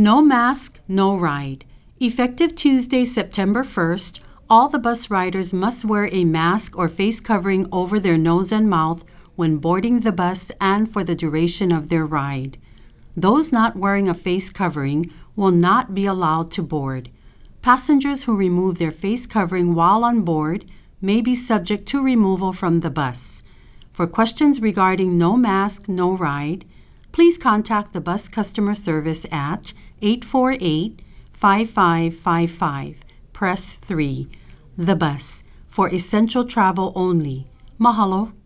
No mask, no ride. Effective Tuesday, September 1st, all the bus riders must wear a mask or face covering over their nose and mouth when boarding the bus and for the duration of their ride. Those not wearing a face covering will not be allowed to board. Passengers who remove their face covering while on board may be subject to removal from the bus. For questions regarding no mask, no ride, please contact the bus customer service at 848-5555. Press 3. The bus. For essential travel only. Mahalo.